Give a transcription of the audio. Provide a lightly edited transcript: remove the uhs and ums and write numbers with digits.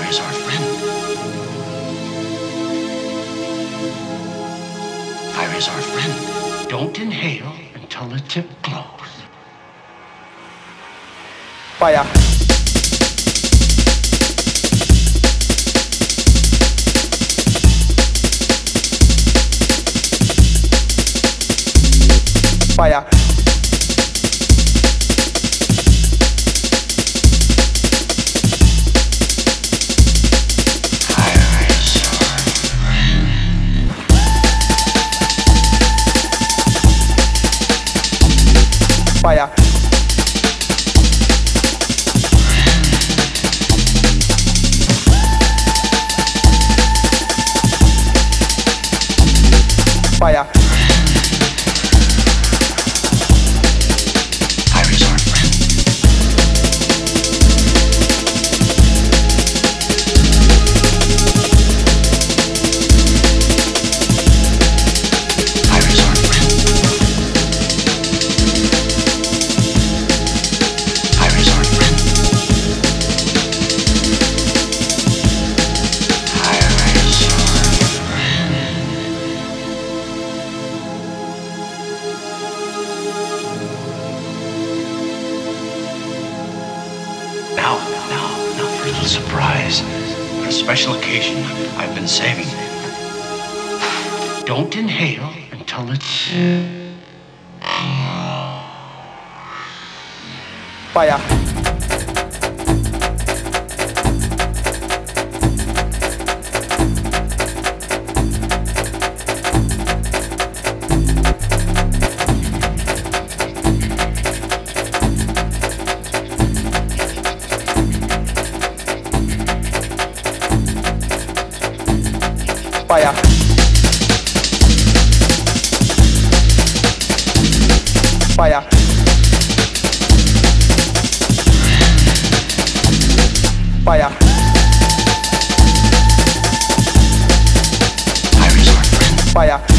Fire is our friend. Fire is our friend. Don't inhale until the tip glows. Fire. Fire. Fire. Fire. Fire is our friend. Fire is our friend. Fire is our friend. Fire is our friend. Now for a little surprise. For a special occasion I've been saving. Don't inhale until it's... Fire. Fire. Fire. Fire. Fire is our friend. Fire.